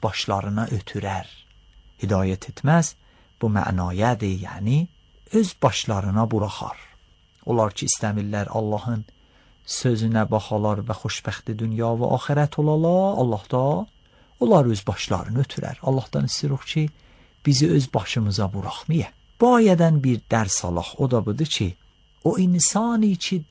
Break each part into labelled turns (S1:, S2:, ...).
S1: başlarına ötürər. Hidayət etməz bu mənayadır, yəni öz başlarına buraxar. Onlar ki istəmirlər Allahın sözünə baxalar və xoşbəxti dünya və axirət olalar, Allah da onlar öz başlarını ötürər. Allahdan istəyirik ki bizi öz başımıza buraxmaya. Bu ayədən bir dərs alaq, o da budur ki o insani ki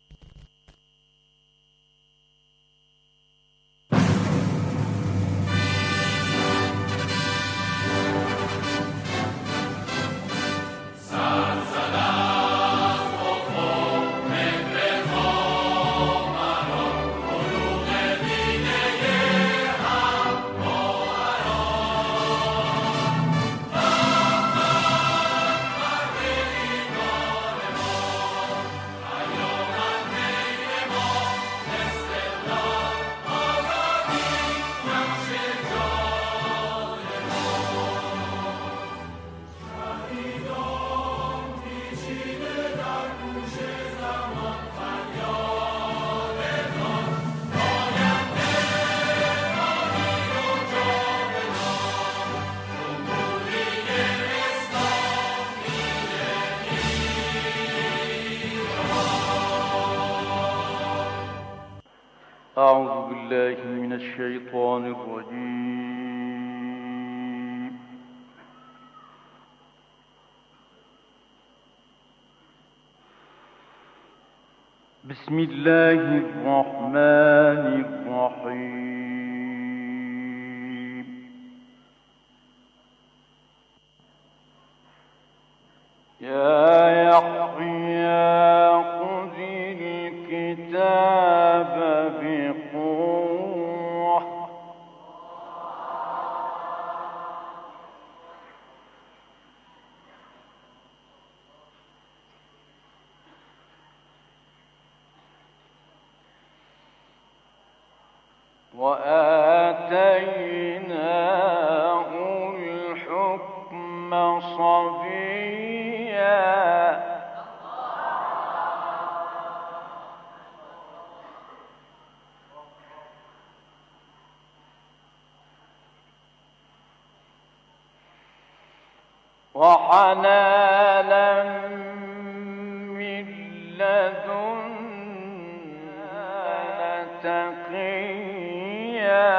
S2: أعوذ بالله من الشيطان الرجيم بسم الله الرحمن الرحيم يا يحيى خذ الكتاب بقوة وآتيناه الحكم صبيا وحنانا من لدنا تقيا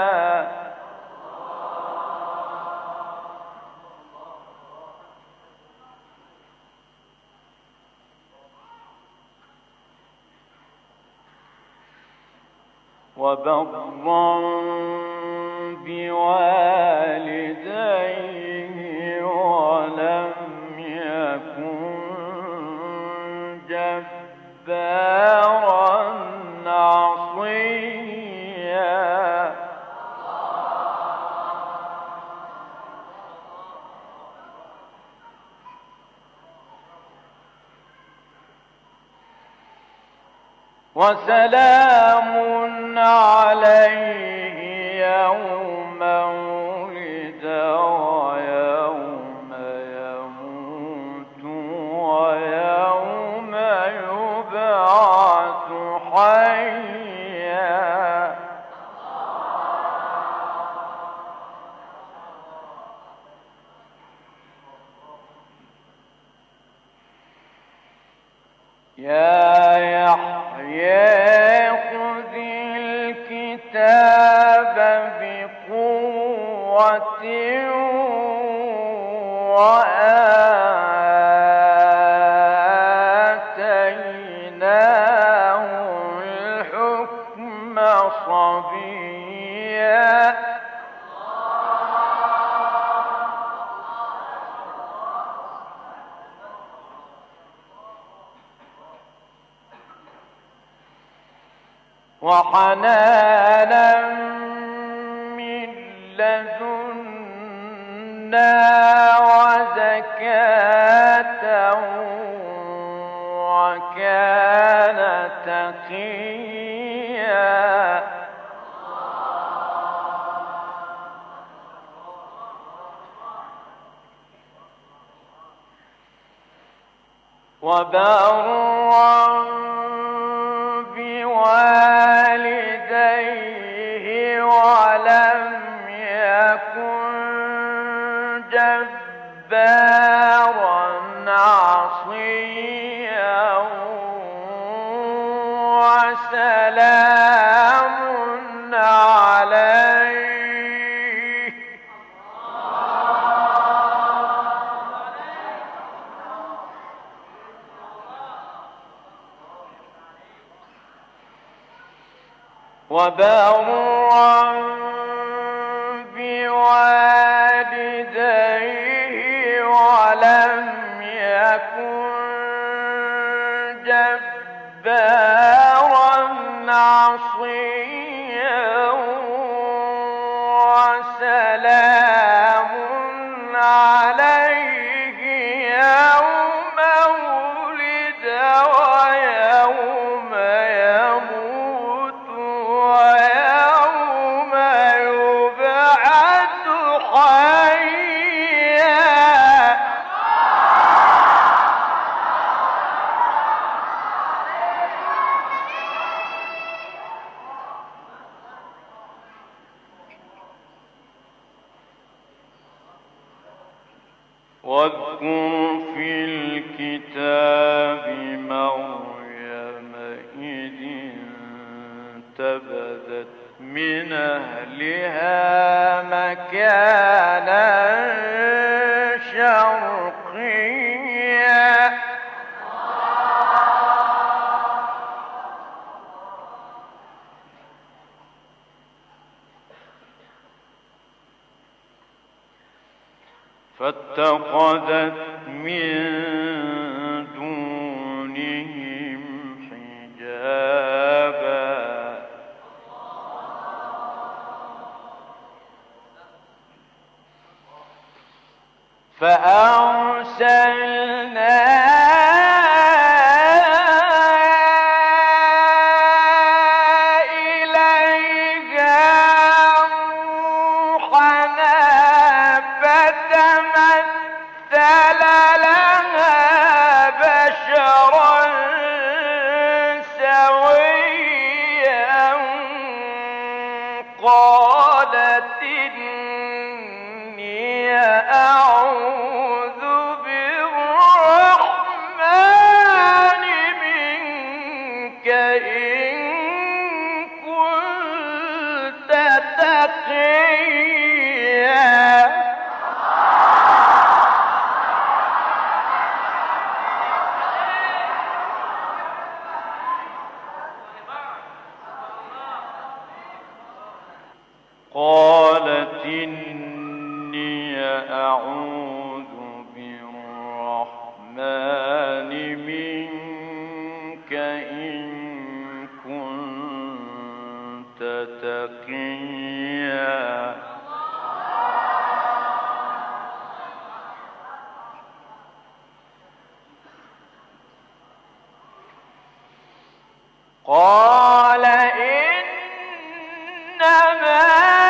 S2: وبرا بوالديه ولم يكن جبارا عصيا وسلام عليه يوم ولد ويوم يموت ويوم يبعث حيا يا يحيى خذ الكتاب بقوة وآتيناه الحكم صبيا وحنانا من لدنا وزكاة وكان تقيا وبرا بوالديه ولم يكن جبارا عصيا وسلام عليه وبرا بوالديه ولم يكن جبارا عصيا وسلام عليه يوم ولد ويوم يموت ويوم يبعث حيا واذكر في الكتاب مريم إذ انتبذت من أهلها مكانا شرقيا فاتخذت من دونهم حجابا فأرسلنا قالت إني أعوذ بالرحمن منك إن كنت تقيا قالت إني أعوذ بالرحمن منك إن كنت تقيا قال إنما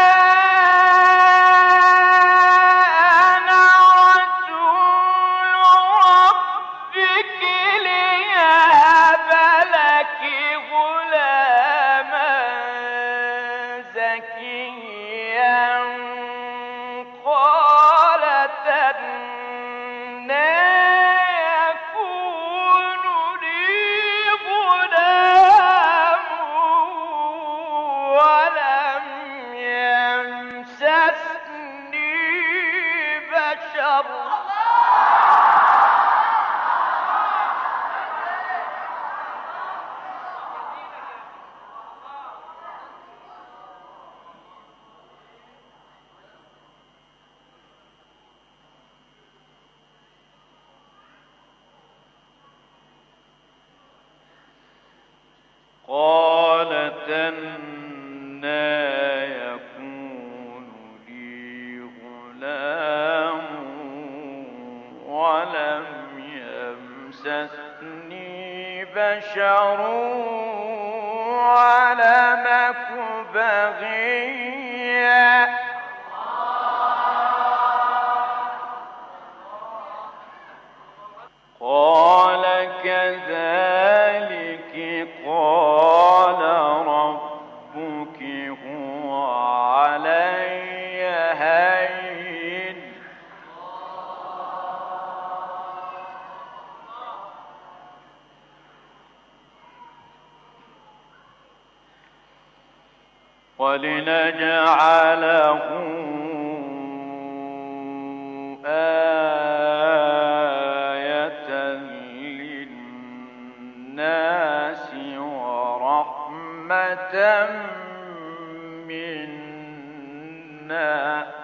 S2: قالت أنى يكون لي غلام ولم يمسسني بشر ولم أك بغيا قال كذلك قال ربك هو علي هين ولنجعله آية للناس ورحمة منا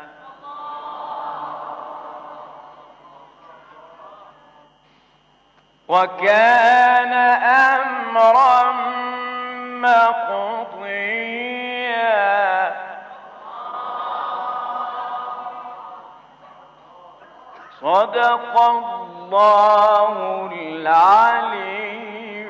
S2: وكان أمرا مقضيا صدق الله العلي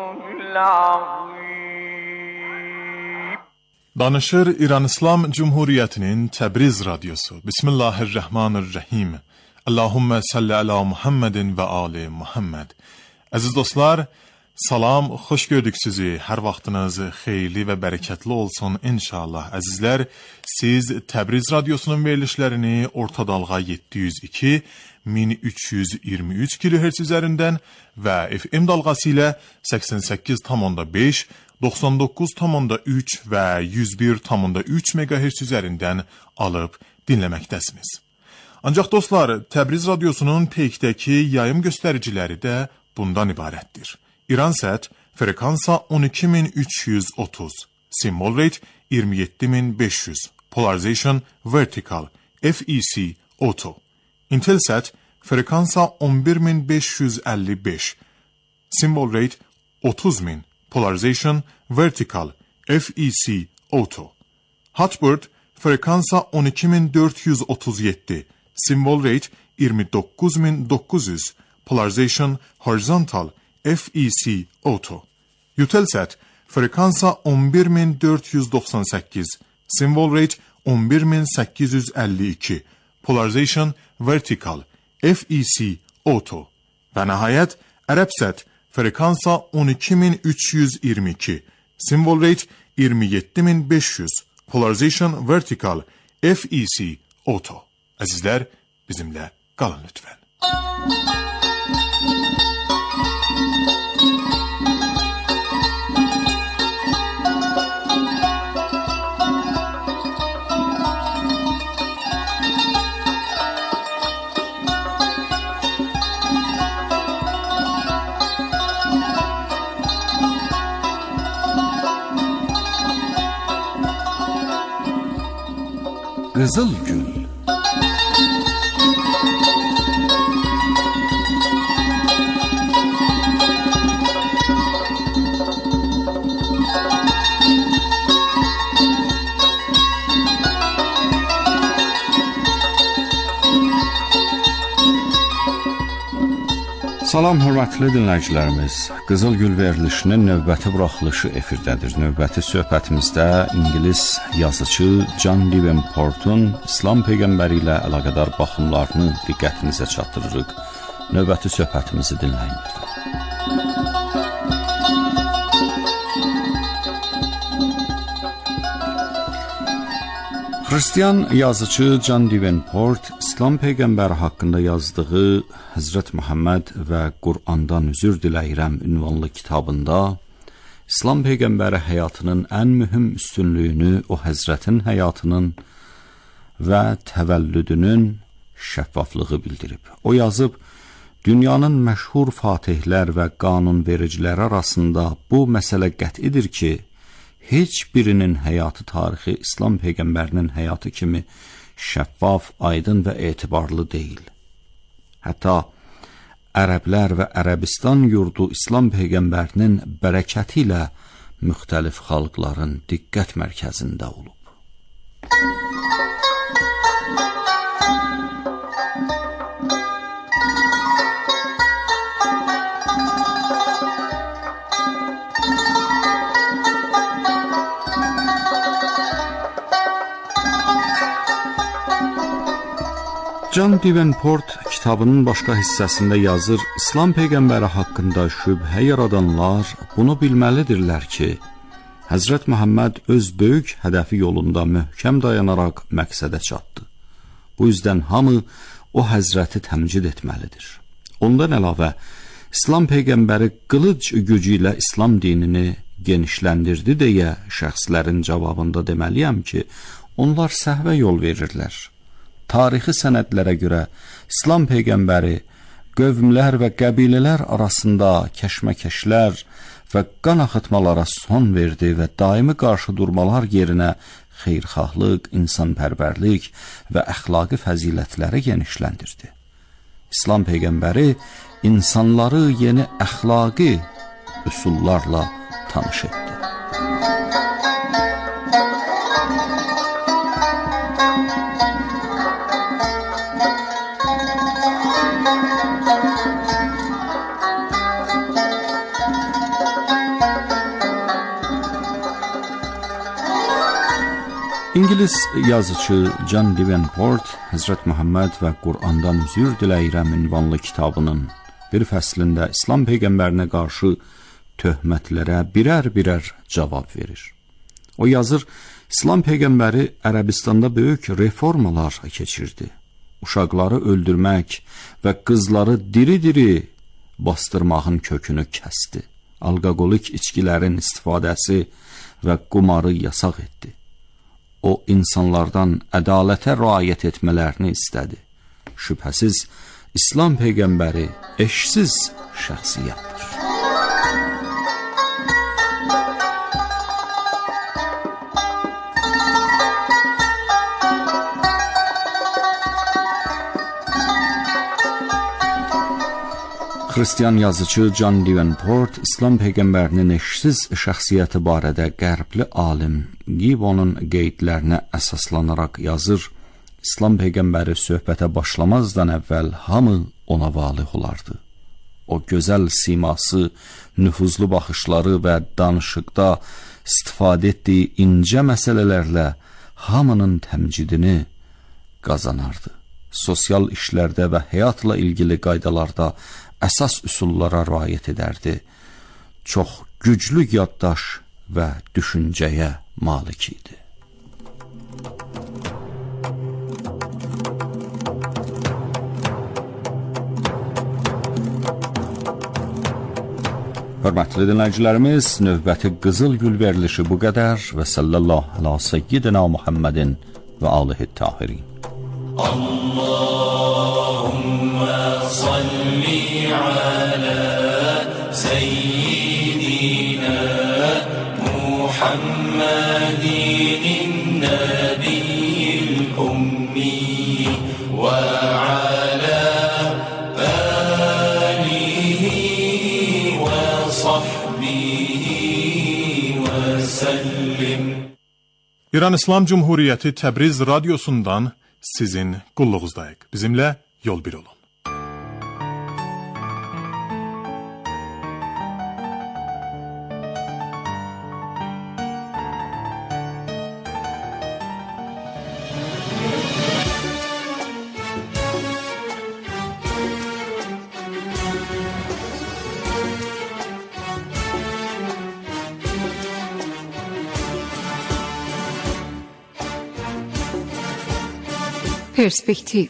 S2: العظيم.
S3: Danışır İran İslam Cumhuriyeti'nin Təbriz Radyosu. Bismillahirrahmanirrahim. Allahümme salli ala Muhammedin ve ali Muhammed. Əziz dostlar, salam, xoş gördük sizi. Hər vaxtınız xeyirli və bərəkətli olsun inşallah. Əzizlər, siz Təbriz Radyosunun verilişlərini orta dalğa 702 1323 kHz üzərindən və FM dalğası ilə 88,5, 99,3 və 101,3 MHz üzərindən alıb dinləməkdəsiniz. Ancaq dostlar, Təbriz Radyosunun peykdəki yayım göstəriciləri də bundan ibarətdir. İransat frekansa 12330, symbol rate 27500, polarization vertical, FEC auto. Intelsat frekansa 11555, symbol rate 30000, polarization vertical, FEC auto. Hotbird frekansa 12437, symbol rate 29900, polarization horizontal, FEC auto. Eutelsat frekansa 11498, symbol rate 11852, polarization vertical, FEC auto. Və nəhayət Arabsat frekansa 12322, symbol rate 27500, polarization vertical, FEC auto. Əzizlər, bizimlə qalın lütfən.
S4: Qızıl Gül. Salam, hörmətli dinləyicilərimiz. Qızıl Gül verilişinin növbəti buraxılışı efirdədir. Növbəti söhbətimizdə İngilis yazıcı John Davenport'un İslam Peyğəmbəri ilə əlaqədar baxımlarını diqqətinizə çatdırırıq. Növbəti söhbətimizi dinləyin lütfən. Xristian yazıcı John Davenport İslam Peyğəmbəri haqqında yazdığı Həzrət Muhammed və Qur'andan üzr diləyirəm ünvanlı kitabında İslam Peyğəmbəri həyatının ən mühüm üstünlüyünü o Həzrətin həyatının və təvəllüdünün şəffaflığı bildirib. O yazıb, dünyanın məşhur fatihlər və qanunvericilər arasında bu məsələ qət'idir ki, heç birinin həyatı tarixi İslam Peyğəmbərinin həyatı kimi şəffaf, aydın və etibarlı deyil. Hətta ərəblər və Ərəbistan yurdu İslam Peyğəmbərinin bərəkəti ilə müxtəlif xalqların diqqət mərkəzində olub. John Davenport kitabının başqa hissəsində yazır, İslam Peyğəmbəri haqqında şübhə yaradanlar bunu bilməlidirlər ki, Həzrət Muhammed öz böyük hədəfi yolunda möhkəm dayanaraq məqsədə çatdı. Bu yüzdən hamı o Həzrəti təmcid etməlidir. Ondan əlavə, İslam peyğəmbəri qılıc gücü ilə İslam dinini genişləndirdi deyə şəxslərin cavabında deməliyəm ki, onlar səhvə yol verirlər. Tarixi sənədlərə görə İslam peyğəmbəri qövmlər və qəbilələr arasında kəşməkeşlər və qan axıtmalara son verdi və daimi qarşı durmalar yerinə xeyirxahlıq, insanpərvərlik və əxlaqi fəzilətləri genişləndirdi. İslam peyğəmbəri insanları yeni əxlaqi üsullarla tanış etdi. İngiliz yazıcı John Davenport Həzrət Muhammed və Qur'andan üzr diləyirəm ünvanlı kitabının bir fəslində İslam peyğəmbərinə qarşı töhmətlərə birər-birər cavab verir. O yazır, İslam peyğəmbəri Ərəbistanda böyük reformalar keçirdi. Uşaqları öldürmək və qızları diri-diri bastırmağın kökünü kəsdi. Alqoqolik içkilərin istifadəsi və qumarı yasaq etdi. O, insanlardan ədalətə riayət etmələrini istədi. Şübhəsiz, İslam peyğəmbəri eşsiz şəxsiyyətdir. Xristian yazıcı John Davenport İslam peyğəmbərinin eşsiz şəxsiyyəti barədə qərbli alim Gibbonun qeydlərinə əsaslanaraq yazır, İslam peyğəmbəri söhbətə başlamazdan əvvəl hamı ona valih olardı. O gözəl siması, nüfuzlu baxışları və danışıqda istifadə etdiyi incə məsələlərlə hamının təmcidini qazanardı. Sosial işlərdə və həyatla ilgili qaydalarda əsas üsullara riayət edərdi. Çox güclü yaddaş və düşüncəyə malik idi. Hörmətli dinləyicilərimiz, növbəti Qızıl Gül verilişi bu qədər və sallallahu ala seyyidina Muhammedin və alihi tahirin. Allahümme salli ala seyyidina Muhammedin nebiyyil ummi ve ala alihi ve sahbihi ve sellim.
S3: İran İslam Cumhuriyeti Təbriz radyosundan sizin qulluğuzdayıq. Bizimlə yol bir olun.
S5: Perspektiv.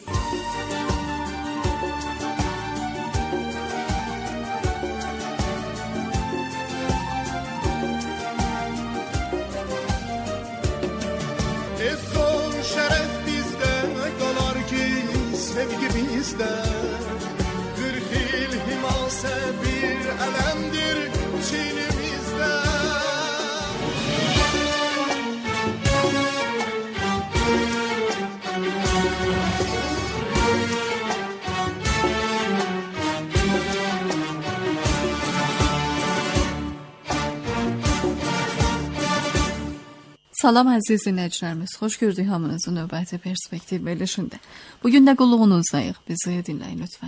S6: Son şeref bizde kalar ki sevgi bizde. 40 yıl himase bir elemdir çiğnimizde.
S5: Salam əziz dinləyicilərimiz, xoş gördük hamınızı növbəti perspektiv verilişində. Bugün də qulluğunuzdayıq, bizi dinləyin lütfən.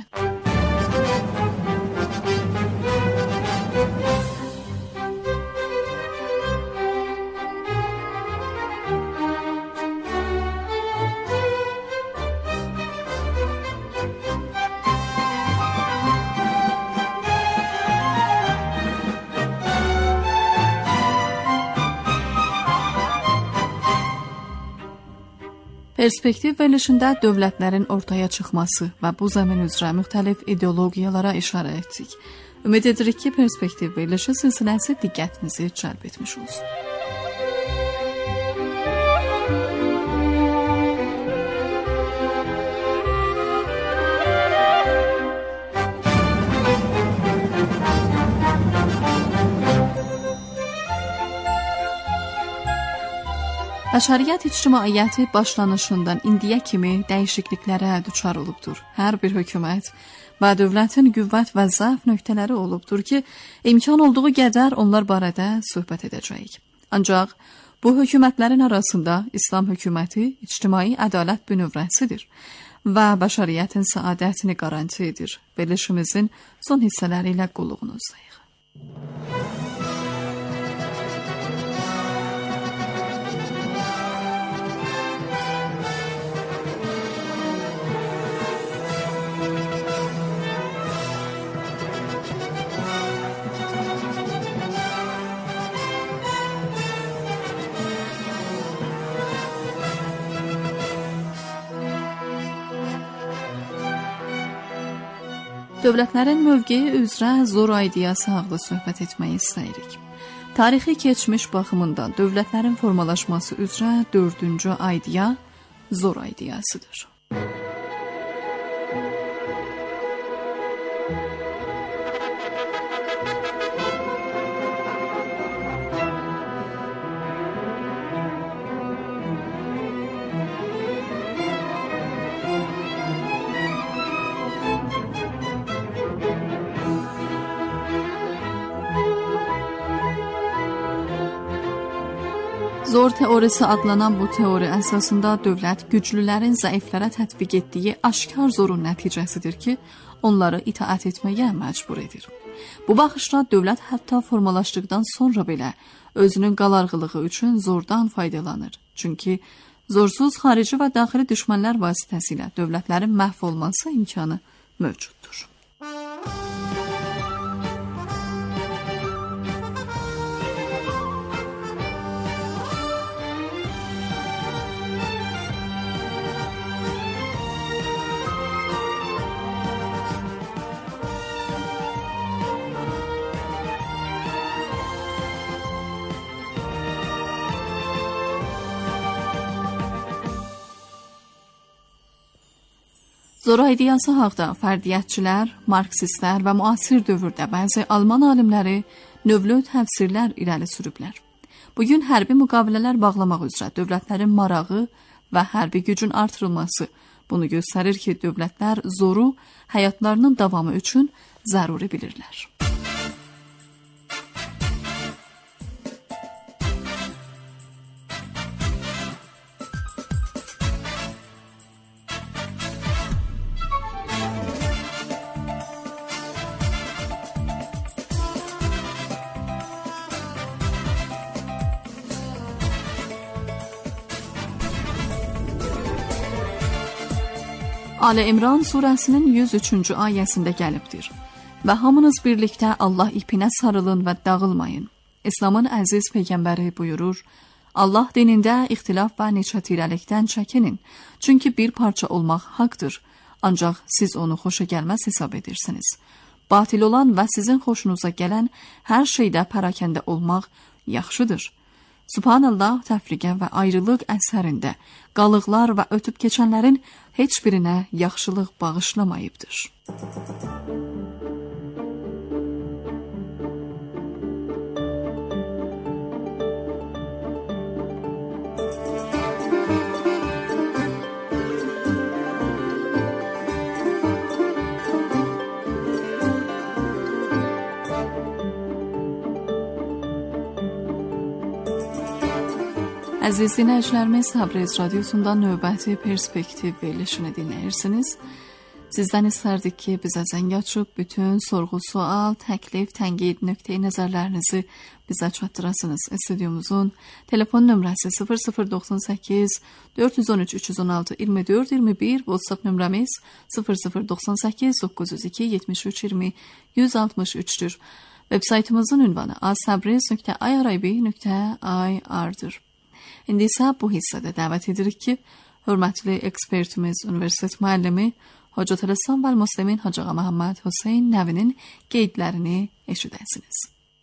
S5: Perspektiv verilişində dövlətlərin ortaya çıxması və bu zəmin üzrə müxtəlif ideologiyalara işarə etdik. Ümid edirik ki, perspektiv verilişi silsiləsi diqqətinizi cəlb etmiş olsun. Bəşəriyyət ictimaiyyəti başlanışından indiyə kimi dəyişikliklərə düçar olubdur. Hər bir hökumət və dövlətin qüvvət və zəif nöqtələri olubdur ki, imkan olduğu qədər onlar barədə söhbət edəcəyik. Ancaq bu hökumətlərin arasında İslam hökuməti ictimai ədalət bünövrəsidir və bəşəriyyətin səadətini qaranti edir. Verilişimizin son hissələri ilə qulluğunuzdayıq. Dövlətlərin mövqeyi üzrə zor ideyası haqda söhbət etməyi istəyirik. Tarixi keçmiş baxımından dövlətlərin formalaşması üzrə 4-cü ideya zor ideyasıdır. Zor teorisi adlanan bu teori əsasında dövlət güclülərin zəiflərə tətbiq etdiyi aşkar zorun nəticəsidir ki, onları itaat etməyə məcbur edir. Bu baxışla dövlət hətta formalaşdıqdan sonra belə özünün qalarğılığı üçün zordan faydalanır. Çünki zorsuz xarici və daxili düşmənlər vasitəsilə dövlətlərin məhv olması imkanı mövcuddur. Zor ideyası haqda fərdiyyətçilər, marksistlər və müasir dövrdə bəzi Alman alimləri növlü təfsirlər irəli sürüblər. Bugün hərbi müqavilələr bağlamaq üzrə dövlətlərin marağı və hərbi gücün artırılması bunu göstərir ki, dövlətlər zoru həyatlarının davamı üçün zəruri bilirlər. Ali İmran surəsinin 103-cü ayəsində gəlibdir. Və hamınız birlikdə Allah ipinə sarılın və dağılmayın. İslamın əziz peyğəmbəri buyurur, Allah dinində ixtilaf və neçətirəlikdən çəkinin. Çünki bir parça olmaq haqdır. Ancaq siz onu xoşa gəlməz hesab edirsiniz. Batil olan və sizin xoşunuza gələn hər şeydə pərakəndə olmaq yaxşıdır. Subhanallah, təfriqə və ayrılıq əsərində qalıqlar və ötüb keçənlərin heç birinə yaxşılıq bağışlamayıbdır. Əziz dinləyicilərimiz, Təbriz radiosundan növbəti perspektiv verilişini dinləyirsiniz. Sizdən istərdik ki, bizə zəng açıb bütün sorğu, sual, təklif, tənqid, nöqteyi nəzərlərinizi bizə çatdırasınız. Stüdyomuzun telefon nömrəsi 0098 413 316 24 21, WhatsApp nömrəmiz 0098 902 73 20 163'dür. Web saytımızın ünvanı asabriz.irib.ir-dir. İndi isə bu hissədə dəvət edirik ki, hörmətli ekspertimiz, universitet müəllimi Hacı Rəssam və Müslimin Hacı Məhəmməd Hüseyn Nəvinin qeydlərini eşidəsiniz.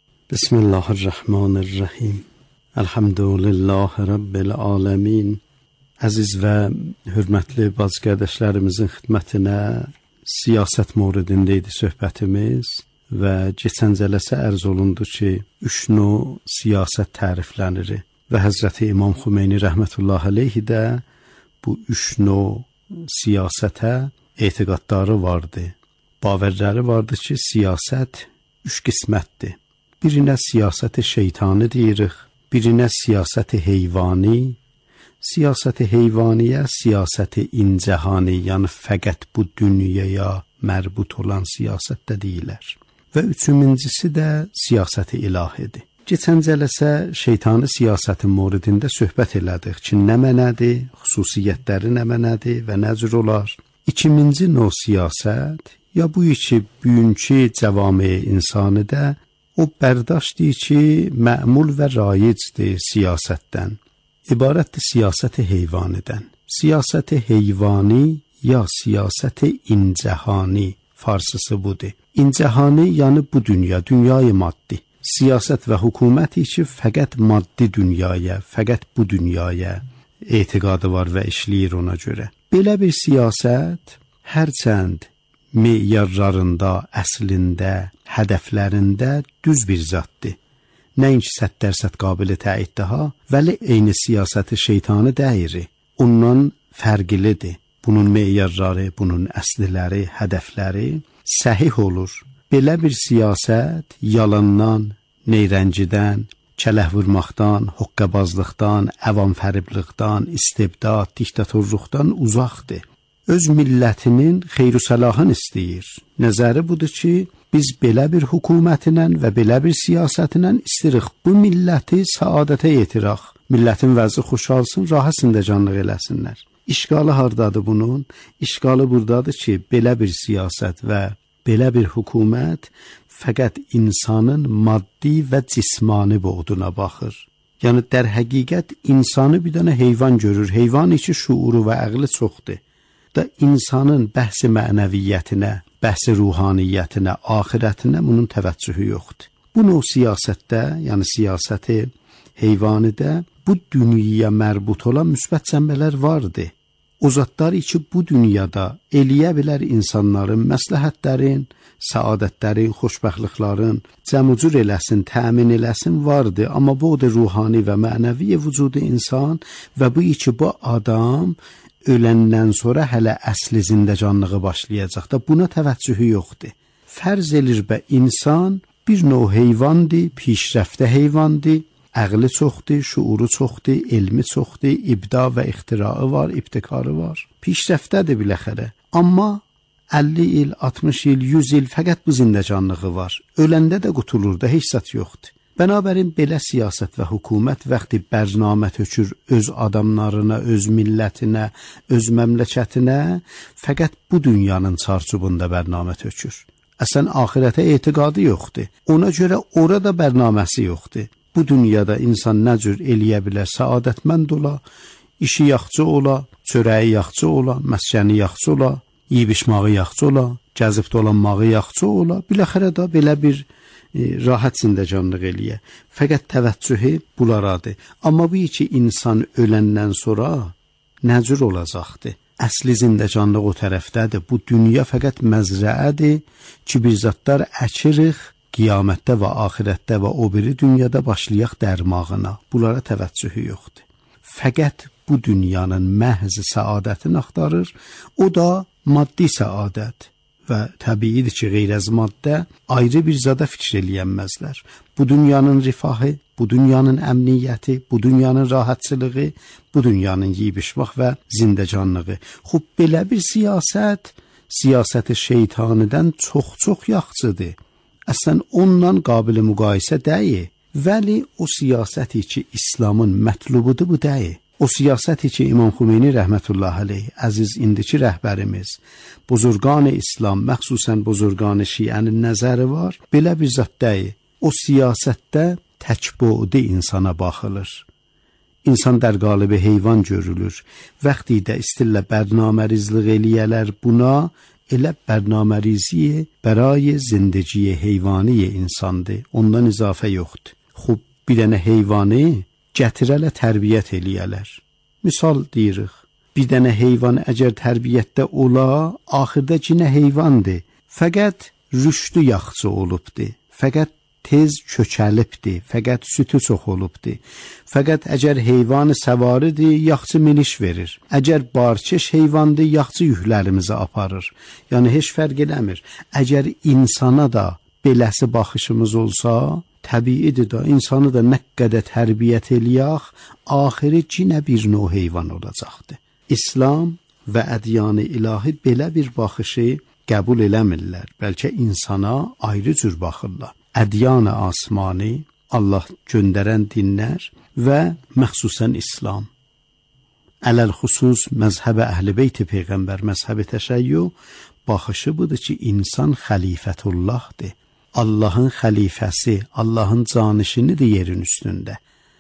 S7: Bismillahirrahmanirrahim. Elhamdülillahi Rabbil alemin. Əziz və hörmətli bacı qardaşlarımızın xidmətinə siyasət mövzusunda idi söhbətimiz və keçən cələsə ərz olundu ki, 3 növ siyasət təriflənir və Həzrəti İmam Xümeyni rəhmətullahi əleyhi də bu 3 növ siyasətə etiqadları vardı. Baverləri vardı ki, siyasət 3 qismətdir. Birinə siyasət-i şeytani deyirik, birinə siyasət-i heyvani, siyasət-i heyvaniyə siyasət-i incəhani, yəni fəqət bu dünyaya mərbut olan siyasət də deyilər. Və üçüncüsü də siyasət-i ilahidir. Keçən cələsə şeytani siyasətin mövzusunda söhbət elədik ki, nə mənədir, xüsusiyyətləri nə mənədir və nə cür olar. İkinci növ siyasət, ya bu iki bugünkü cəvamə insanı da o bərdاشtdir ki, məmul və rayicdir siyasətdən. İbarətdir siyasət-i heyvanidən. Siyasət-i heyvani ya siyasət-i incəhani, farsısı budur. İncəhani yəni bu dünya, dünyayı maddi. Siyasət və hökumət ki, fəqət maddi dünyaya, fəqət bu dünyaya etiqadı var və işləyir ona görə. Belə bir siyasət hərçənd meyarlarında, əslində, hədəflərində düz bir zatdır. Nəinki 100% qabili təiddiha, vəli eyni siyasəti şeytanı dəyiri. Ondan fərqlidir. Bunun meyarları, bunun əsliləri, hədəfləri səhih olur. Belə bir siyasət yalandan, neyrəncidən, kələh vurmaqdan, hoqqabazlıqdan, əvam fəriblikdən, istibdad, diktatorluqdan uzaqdır. Öz millətinin xeyr-u səlahını istəyir. Nəzəri budur ki, biz belə bir hökumətlə və belə bir siyasətlə istəyirik bu milləti səadətə yetirək. Millətin vəzi xoşalsın, rahəsində canlıq eləsinlər. İşğalı hardadır bunun? İşğalı buradadır ki, belə bir siyasət və belə bir hökumət fəqət insanın maddi və cismani buğduna baxır. Yəni, dər həqiqət insanı bir dənə heyvan görür. Heyvan içi şuuru və əqli çoxdur. Da insanın bəhsi mənəviyyətinə, bəhsi ruhaniyyətinə, axirətinə bunun təvəccühü yoxdur. Bu növ siyasətdə, yəni siyasəti heyvanidə bu dünyaya mərbut olan müsbət cəmbələr vardır. O zatlar ki, bu dünyada eləyə bilər insanların məsləhətlərin, səadətlərin, xoşbəxtliklərin cəmucur eləsin, təmin eləsin vardır. Amma bu da ruhani və mənəvi vücudu insan və bu ki, bu adam öləndən sonra hələ əsli zindəcanlığı başlayacaq da buna təvəccühü yoxdur. Fərz edir bə insan bir növ heyvandır, pişrəftə heyvandır, əqli çoxdur, şuuru çoxdur, elmi çoxdur, ibda və ixtiraı var, ibtikarı var. Pişrəftədir biləxərə. Amma 50 il, 60 il, 100 il fəqət bu zindəcanlığı var. Öləndə də qutulur da, heç zat yoxdur. Bənabərin belə siyasət və hökumət vaxtı bərnamə tökür öz adamlarına, öz millətinə, öz məmləkətinə, fəqət bu dünyanın çarçubunda bərnamə tökür. Əsən axirətə etiqadı yoxdur. Ona görə orada bərnaməsi yoxdur. Bu dünyada insan nə cür eləyə bilər, səadətmənd ola, işi yaxçı ola, çörəyi yaxçı ola, məskəni yaxçı ola, yeyib-içməyi yaxçı ola, gəzib dolanmağı yaxçı ola, biləxərə da belə bir rahat zindəcanlıq eləyə. Fəqət təvəccühü bunlaradır. Amma bu ki, insan öləndən sonra nə cür olacaqdır? Əsli zindəcanlıq o tərəfdədir. Bu dünya fəqət məzrəədir ki, bir zatlar əkirik, qiyamətdə və axirətdə və o biri dünyada başlayaq dərmağına. Bunlara təvəccühü yoxdur. Fəqət bu dünyanın məhz səadətini axtarır. O da maddi səadət. Və təbiidir ki, qeyr-əz maddə ayrı bir zada fikir eləyənməzlər. Bu dünyanın rifahı, bu dünyanın əmniyyəti, bu dünyanın rahatçılığı, bu dünyanın yeyib-içmək və zindəcanlığı. Xub, belə bir siyasət, siyasəti şeytanıdan çox-çox yaxçıdır. Əslən, onunla qabili müqayisə deyil. Vəli o siyasəti ki, İslamın mətlubudur, bu deyil. O siyasəti ki, İmam Xümeyni rəhmətullah aleyh, əziz indiki rəhbərimiz, buzurqan-ı İslam, məxsusən buzurqan-ı şiənin nəzəri var, belə bir zat deyil. O siyasətdə təkbudi insana baxılır. İnsan در قالب heyvan görülür. Vəqti də istillə bərnamərizlik eləyələr buna, elə bərnaməriziyə برای زندگی heyvani insandır. Ondan izafə yoxdur. Xub bir dənə heyvanı gətirələ tərbiyət eləyələr. Misal deyirik, bir dənə heyvan əgər tərbiyyətdə ola, axırda cinə heyvandır. Fəqət rüşdü yaxçı olubdur. Fəqət tez kökəlibdir. Fəqət sütü çox olubdur. Fəqət əgər heyvanı səvaridir, yaxçı miniş verir. Əgər barkeş heyvandır, yaxçı yüklərimizi aparır. Yəni heç fərq eləmir. Əgər insana da beləsi baxışımız olsa, təbiidir da insanı da nə qədər tərbiyyət eləyək, axırı cinə bir növ heyvan olacaqdır. İslam və ədyan-ı ilahi belə bir baxışı qəbul eləmirlər. Bəlkə insana ayrı cür baxırlar. Ədyan-ı asmani, Allah göndərən dinlər və məxsusən İslam. Ələl xüsus məzhəbə əhl-i beyt peyğəmbər, məzhəb-i təşəyyü baxışı budur ki, insan xəlifətullahdır. Allahın xəlifəsi, Allahın canişinidir yerin üstündə.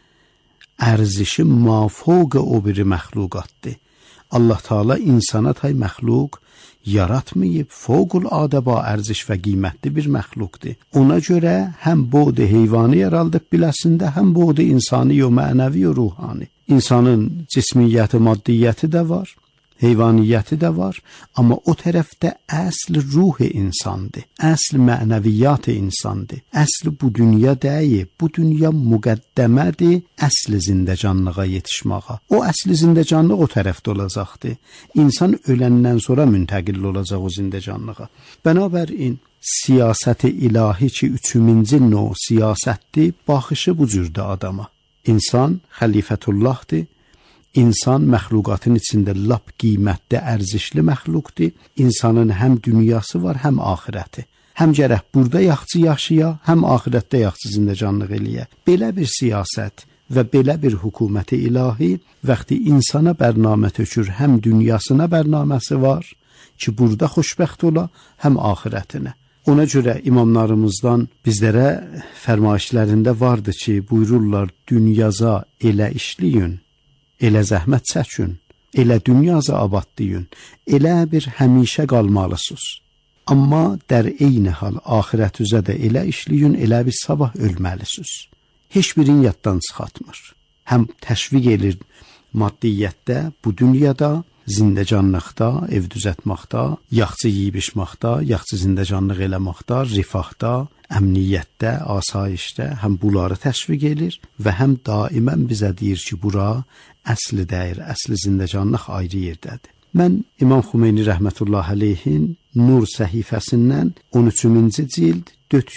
S7: Ərzişi mafوق o biri məxluqatdır. Allah Teala insana tay məxluq yaratmayıb, fövqəladə ba ərziş və qiymətli bir məxluqdur. Ona görə həm buğd-i heyvani yaraldıb biləsində, həm buğd-i insani və mənəvi və ruhani. İnsanın cismiyyəti, maddiyyəti də var, heyvaniyyəti də var, amma o tərəfdə əsl ruh-i insandır, əsl mənəviyyat-ı insandır, əsl bu dünya deyil, bu dünya müqəddəmədir əsl zindəcanlığa yetişməyə. O əsl zindəcanlıq o tərəfdə olacaqdır. İnsan öləndən sonra müntəqil olacaq o zindəcanlığa. Bənabərin siyasət-i ilahi ki, üçüncü növ siyasətdir, baxışı bu cürdür adama. İnsan xəlifətullahdır. İnsan məxluqatın içində lap qiymətli, ərzişli məxluqdur. İnsanın həm dünyası var, həm axirəti. Həm gərək burada yaxçı yaşaya, həm axirətdə yaxçı zindəcanlıq eləyə. Belə bir siyasət və belə bir hökuməti ilahi vaxtı insana bərnamə tökür, həm dünyasına bərnaməsi var ki, burada xoşbəxt ola, həm axirətinə. Ona görə imamlarımızdan bizlərə fərmayişlərində vardı ki, buyururlar, dünyaza elə işləyin, elə zəhmət çəkin, elə dünyaza abadlayın, elə bir həmişə qalmalısınız. Amma dər eyni hal axirət üzə də elə işləyin, elə bir sabah ölməlisiniz. Heç birin yaddan çıxartmır. Həm təşviq edir maddiyyətdə, bu dünyada, zindəcanlıqda, ev düzətməkdə, yaxçı yeyib içməkdə, yaxçı zindəcanlıq eləməkdə, rifahda, əmniyyətdə, asayişdə həm bunları təşviq edir və həm daimən bizə deyir ki, bura əsli dəyir, əsli zindəcanlıq ayrı yerdədir. Mən İmam Xümeyni rəhmətullah əleyhin Nur səhifəsindən 13-cü cild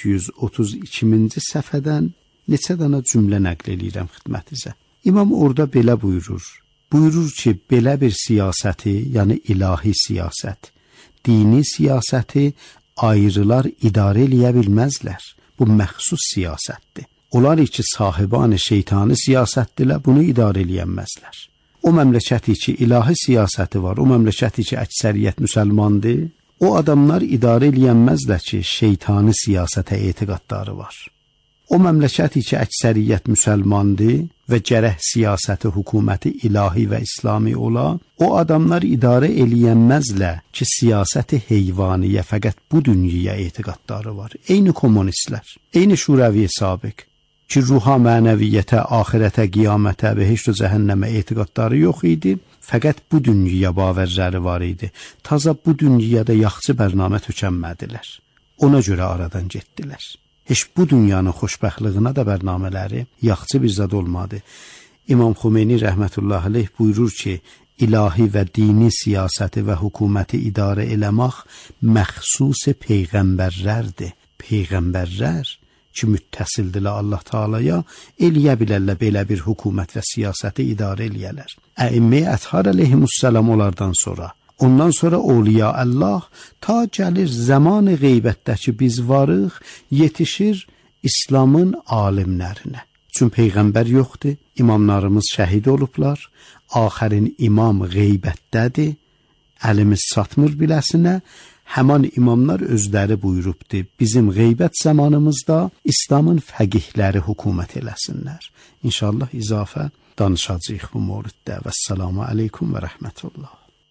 S7: 432-ci səhifədən neçə dənə cümlə nəql edirəm xidmətinizə. İmam orada belə buyurur. Buyurur ki, belə bir siyasəti, yəni ilahi siyasət, dini siyasəti ayrılar idarə eləyə bilməzlər. Bu məxsus siyasətdir. Onlar ki, sahibanı şeytani siyasətdirlər, bunu idarə eləyənməzlər. O məmləkəti ki, ilahi siyasəti var, o məmləkəti ki, əksəriyyət müsəlmandır, o adamlar idarə eləyənməzlər ki, şeytani siyasətə etiqadları var. O məmləkəti ki, əksəriyyət müsəlmandır və gərək siyasəti, hökuməti ilahi və İslami ola, o adamlar idarə eləyənməzlər ki, siyasəti heyvaniyə, fəqət bu dünyaya etiqadları var. Eyni kommunistlər, eyni şurəvi sabiq ki, ruha, mənəviyyətə, axirətə, qiyamətə və heç də cəhənnəmə etiqadları yox idi, fəqət bu dünyaya bavərləri var idi. Taza bu dünyada yaxçı bərnamə tökənmədilər. Ona görə aradan getdilər. Heç bu dünyanın xoşbəxtliyinə də bərnamələri yaxçı bir zad olmadı. İmam Xümeyni rəhmətullah aleyh buyurur ki, ilahi və dini siyasəti və hökuməti idarə eləmək məxsus peyğəmbərlərdir. Peyğəmbərlər ki, müttəsildirlər Allah Teala'ya, eləyə bilərlər belə bir hökumət və siyasəti idarə eləyələr. Əimmə-i Əthar əleyhimussalam onlardan sonra, ondan sonra Awliya Allah ta gəlir zaman qeybətdəki biz varıq, yetişir İslamın alimlərinə. Çünki peyğəmbər yoxdur, imamlarımız şəhid olublar, axərin imam qeybətdədir, əlimiz satmır biləsinə, həman imamlar özləri buyurubdur, bizim qeybət zamanımızda İslamın fəqihləri hökumət eləsinlər. İnşallah izafə danışacağıq bu mövzuda. Vəssalamu aleykum və rəhmətullah.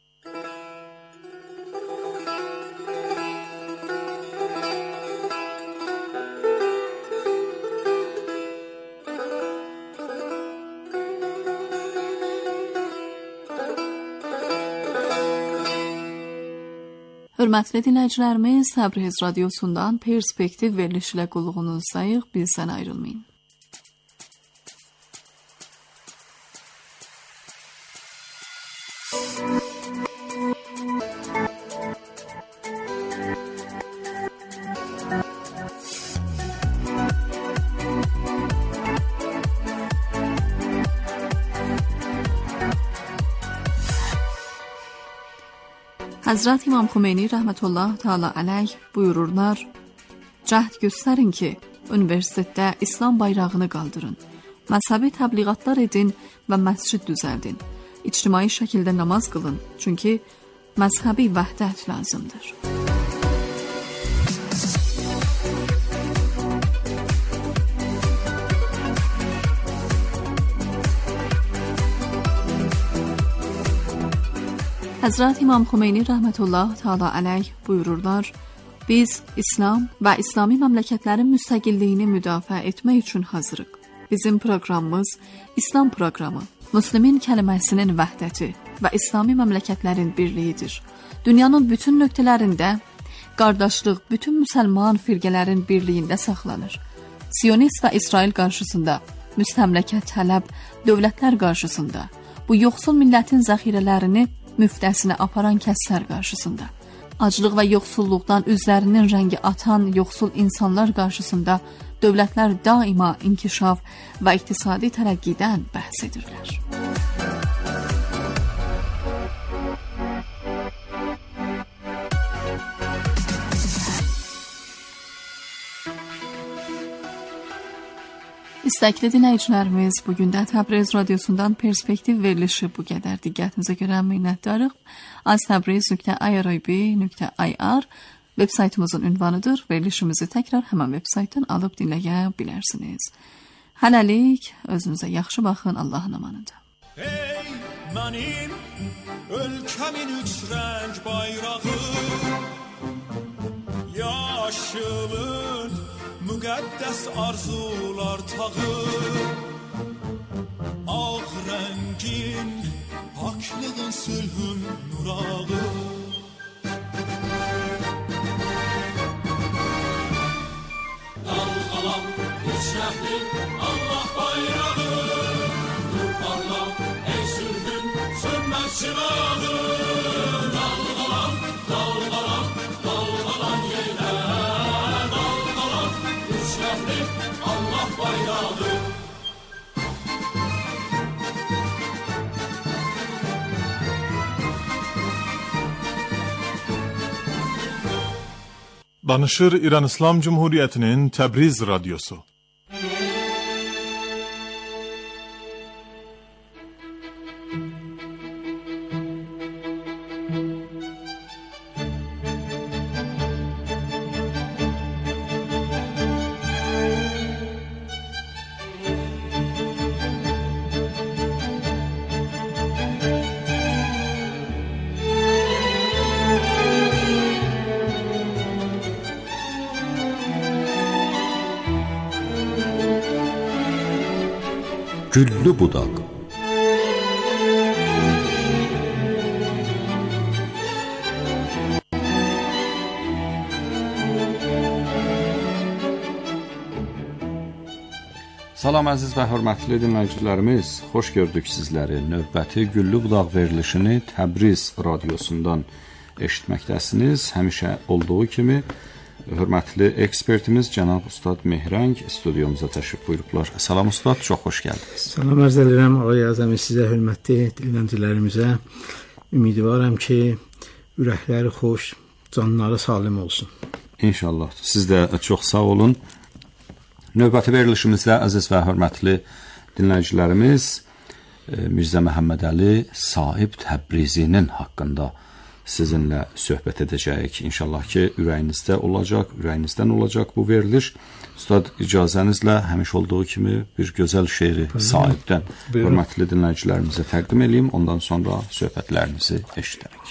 S5: Hörmətli dinləyicilərimiz, Təbriz radiosundan Perspektiv verilişi ilə qulluğunuzdayıq. Bizdən ayrılmayın. Həzrət İmam Xomeyni rəhmətullah təala əleyh buyururlar: "Cəhd göstərin ki, universitetdə İslam bayrağını qaldırın, məzhəbi təbliğatlar edin və məscid düzəldin, ictimai şəkildə namaz qılın, çünki məzhəbi vəhdət lazımdır." Həzrət İmam Xomeyni rəhmətullah təala əleyh buyururlar: "Biz İslam və İslami məmləkətlərin müstəqilliyini müdafiə etmək üçün hazırıq. Bizim proqramımız İslam proqramı, Müslimin kəliməsinin vəhdəti və İslami məmləkətlərin birliyidir. Dünyanın bütün nöqtələrində qardaşlıq bütün müsəlman firqələrin birliyində saxlanır. Siyonist və İsrail qarşısında, müstəmləkə tələb dövlətlər qarşısında, bu yoxsul millətin zəxirələrini müftəsinə aparan kəslər qarşısında, aclıq və yoxsulluqdan üzlərinin rəngi atan yoxsul insanlar qarşısında dövlətlər daima inkişaf və iqtisadi tərəqqidən bəhs edirlər." İstəkli dinləyicilərimiz, bugün də Təbriz radiosundan Perspektiv verilişi bu qədər. Diqqətinizə görə minnətdarıq. aztabriz.irib.ir web saytımızın ünvanıdır. Verilişimizi təkrar həmən web saytdan alıb dinləyə bilərsiniz. Hələlik, özünüzə yaxşı baxın, Allahın amanında.
S6: Ey mənim ölkəmin üç rəng bayrağı, yaşılın müqəddəs arzular tağı, ağ rəngin haklığın sülhün nurağı. Dalğalan üç rəngli Allah bayrağı, nur parla ey sülhün sönməz çırağı. Dalğalan, dalğalan, dalğalan yenə, dalğalan üç rəngli Allah bayrağı.
S3: Danışır İran İslam Cumhuriyeti'nin Təbriz Radyosu.
S4: Güllü budaq. Salam əziz və hörmətli dinləyicilərimiz, xoş gördük sizləri. Növbəti Güllü budaq verilişini Təbriz radiosundan eşitməkdəsiniz. Həmişə olduğu kimi hörmətli ekspertimiz cənab Ustad Mehrəng studiyamıza təşrif buyurublar. Salam Ustad, çox xoş gəldiniz.
S7: Salam arz edirəm Ağay Azəmi sizə, hörmətli dinləyicilərimizə. Ümidvaram ki, ürəkləri xoş, canları salim olsun.
S4: İnşallah. Siz də çox sağ olun. Növbəti verilişimizdə əziz və hörmətli dinləyicilərimiz Mirzə Məhəmməd Əli Sahib Təbrizinin haqqında sizinlə söhbət edəcəyik. İnşallah ki, ürəyinizdən olacaq bu verilir. Ustad, icazənizlə həmişə olduğu kimi bir gözəl şeiri Saibdən hörmətli dinləyicilərimizə təqdim edeyim. Ondan sonra söhbətlərinizi eşidərək.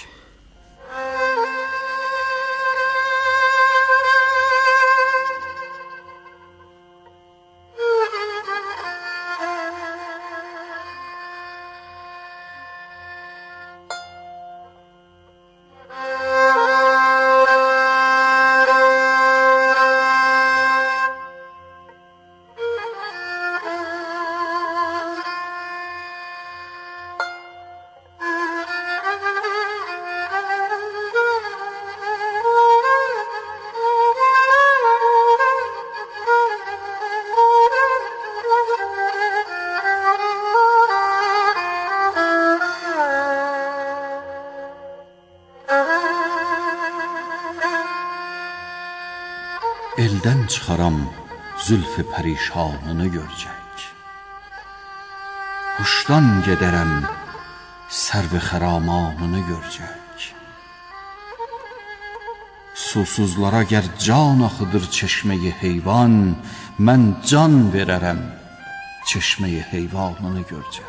S4: Eldən çıxaram zülf-i pərişanını görcək. Huşdan gedərəm sərv-i xəramanını görcək. Susuzlara gər can axıdır çeşməyi heyvan, mən can verərəm çeşməyi heyvanını görcək.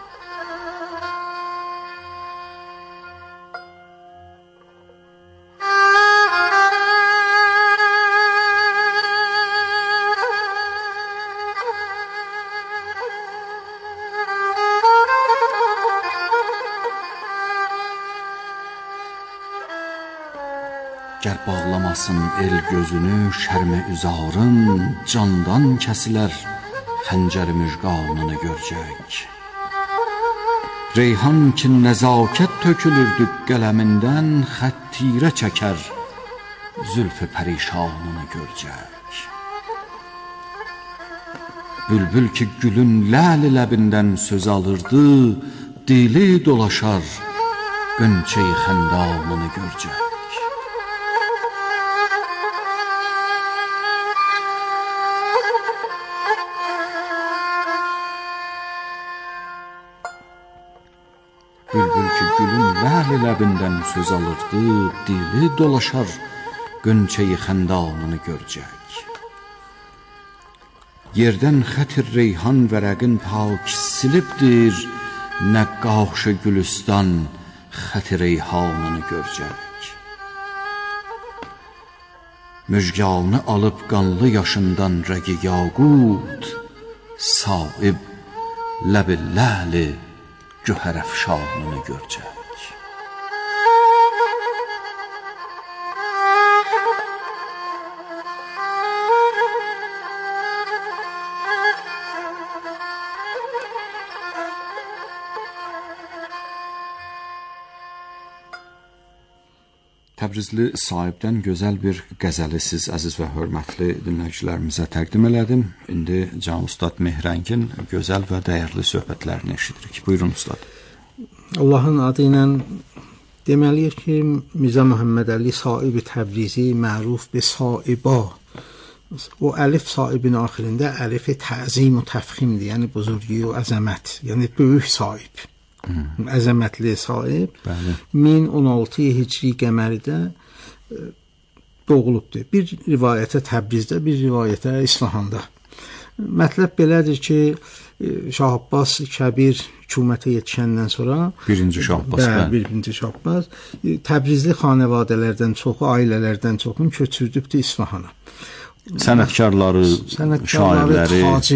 S4: Gər bağlamasın el gözünü şərm-i üzarın, candan kəsilər xəncər-i müjganını görcək. Reyhan ki nəzakət tökülürdü qələmindən, xəttirə çəkər zülf-i pərişanını görcək. Bülbül ki gülün ləl-i ləbindən söz alırdı, dili dolaşar qönçəyi xəndanını görcək. Bülbül ki gülün ləl-i ləbindən söz alırdı, dili dolaşar qönçəyi xəndanını görcək. Yerdən xətir reyhan vərəqin pak silibdir, nəqqaş-ı gülüstan xətir reyhanını görcək. Müjganı alıb qanlı yaşından rəgi yaqut, Saib ləb-i ləl-i göhər əfşanını görcək. Təbrizli Saibdən gözəl bir qəzəli siz əziz və hörmətli dinləyicilərimizə təqdim elədim. İndi Can Ustad Mehrəngin gözəl və dəyərli söhbətlərini eşidirik. Buyurun Ustad.
S7: Allahın adı ilə deməliyik ki, Mirzə Məhəmməd Əli Saib Təbrizi məruf bi Saiba. O əlif Saibin axirində əlifi təzim və təfximdir, yəni buzurgi və əzəmət, yəni böyük Saib. Əzəmətli Saib 1016 Hicri qəməridə doğulubdur. Bir rivayətə Təbrizdə, bir rivayətə İsfahanda. Mətləb belədir ki, Şah Abbas Kəbir hökumətə yetişəndən sonra
S4: birinci Şah
S7: Abbas Təbrizli xanəvadələrdən çoxu, ailələrdən çoxunu köçürdübdür İsfahana. Sənətkarları, şairləri,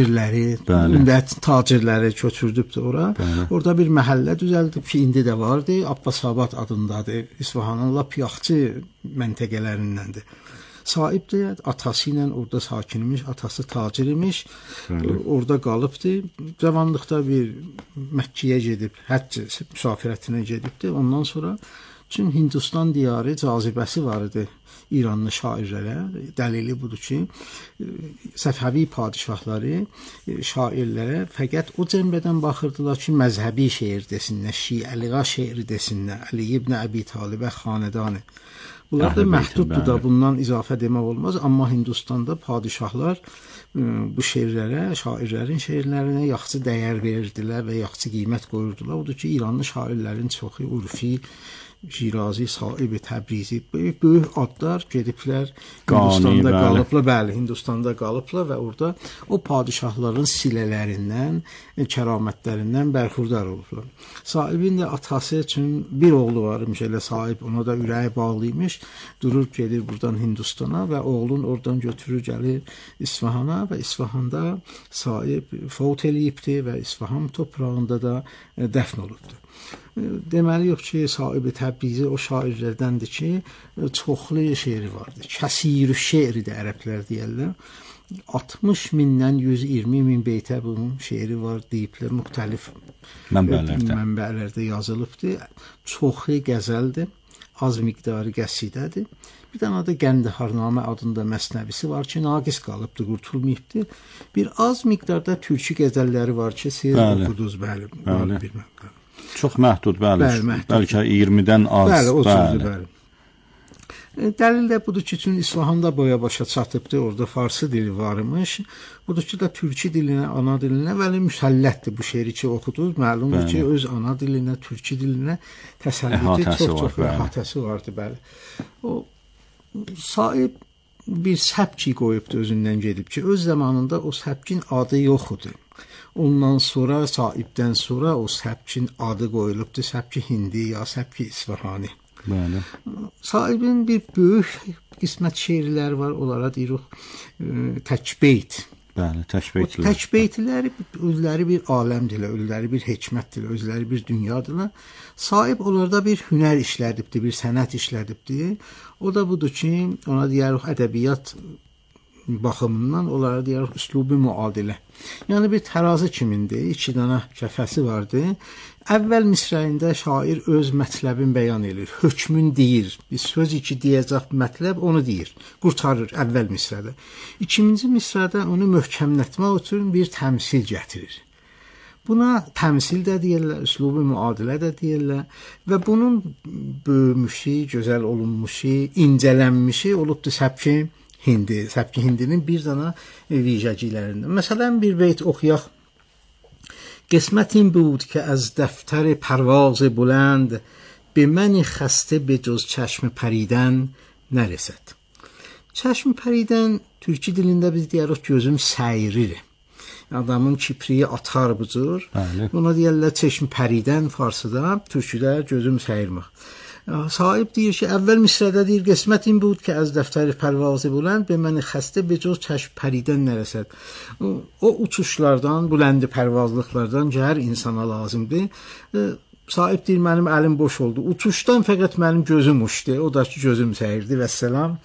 S7: tacirləri köçürdübdür ora. Orada bir məhəllə düzəldib ki, indi də vardı. Abbasabad adındadır. İsfahanın lap yaxçı məntəqələrindəndir. Saib də atası ilə orada sakin imiş, atası tacir imiş. Orada qalıbdı. Cavanlıqda bir Məkkəyə gedib, həcc müsafirətinə gedibdi. Ondan sonra bütün Hindistan diyarı cazibəsi var idi İranlı şairlərə. Dəlili budur ki, Səfəvi padişahları şairlərə fəqət o cəmbədən baxırdılar ki, məzhəbi şeir desinlər, şiəliğa şeiri desinlər, Əli ibn Əbi Talibə xanədanı. Bunlar da məhduddur da, bundan izafə demək olmaz, amma Hindistanda padişahlar bu şeirlərə, şairlərin şeirlərinə yaxşı dəyər verirdilər və yaxşı qiymət qoyurdular. Odur ki, İranlı şairlərin çoxu urfi Şirazi, Saib Təbrizi, böyük adlar gediblər Hindistanda qalıblar, bəli, Hindistanda qalıblar və orada o padişahların silələrindən, kəramətlərindən bərxurdar olublar. Saibin də atası üçün bir oğlu varmış, elə Saib, ona da ürəyi bağlıymış, durur gedir buradan Hindistana və oğlun oradan götürür gəlir İsfahana və İsfahanda Saib fəut eləyibdi və İsfahan toprağında da dəfn olubdur. Deməli yox ki, Saib Təbrizi o şairlərdəndir ki, çoxlu şeiri vardır. Kəsir şeiri də ərəblər deyirlər. 60 mindən 120 min beytə bunun şeiri var deyiblər, müxtəlif mənbələrdə yazılıbdır. Çoxu qəzəldir, az miqdarı qəsidədir. Bir dənə də Qəndiharnamə adında məsnəvisi var ki, naqis qalıbdır, qurtulmayıbdır. Bir az miqdarda türkü qəzəlləri var ki, siz oxudunuz, bəli. Bilməm.
S4: Çox məhdud, bəli. Bəlkə 20-dən az.
S7: Bəli, o cüzdür, bəli. Dəlil də budur ki, çünki İsfahanda boya başa çatıbdır, orada farsı dili varmış. Budur ki, da türkü dilinə, ana dilinə vəli müsəllətdir bu şeiri ki, oxudunuz. Məlumdur ki, öz ana dilinə, türkü dilinə təsəllütü çox əhatəsi vardı, bəli. O Saib bir səbki qoyubdur özündən gedib ki, öz zamanında o səbkin adı yox idi. Ondan sonra, Saibdən sonra o səbkin adı qoyulubdur, səbki Hindi ya səbki İsfahani.
S4: Bəli.
S7: Saibin bir böyük qismət şeirləri var, onlara deyirik təkbeyt.
S4: Bəli, təkbeytlər.
S7: O təkbeytləri özləri bir aləmdirlər, özləri bir hikmətdirlər, özləri bir dünyadırlar. Saib onlarda bir hünər işlədibdir, bir sənət işlədibdir. O da budur ki, ona deyirik ədəbiyyat baxımından onlara deyirik üslubi müadilə. Yəni bir tərazı kimindir, 2 dənə kəfəsi vardı. Əvvəl misrəyində şair öz mətləbini bəyan edir, hökmün deyir. Bir söz ki deyəcək mətləb onu deyir, qurtarır əvvəl misrədə. İkinci misrədə onu möhkəmlətmək üçün bir təmsil gətirir. Buna təmsil də deyirlər, üslubi müadilə də deyirlər və bunun böyümüşü, gözəl olunmuşu, incələnmişi olubdur səbki Hindi. Səbki Hindinin bir dana vicəciklərindən. Məsələn, bir beyt oxuyaq. قسمت بود که از دفتر پرواز بلند به من خسته به جز چشم پریدن نرسد. چشم پریدن türkü dilində biz deyirik gözüm səyrir. Adamın kipriyi atar bu cür. Buna deyirlər çeşm pəridən farsıda, türküdə gözüm səyirmək. Saib deyir ki, əvvəl misrədə deyir, qismətin bud ki, az dəftəri pərvazı bulən, be məni xəstə be cöz çəşb pəridən nərəsəd. O uçuşlardan, büləndi pərvazlıqlardan gəlir insana lazımdır. Saib deyir, mənim əlim boş oldu. Uçuşdan fəqət mənim gözüm uçdu. O da ki, gözüm səyirdi. Vəssalam.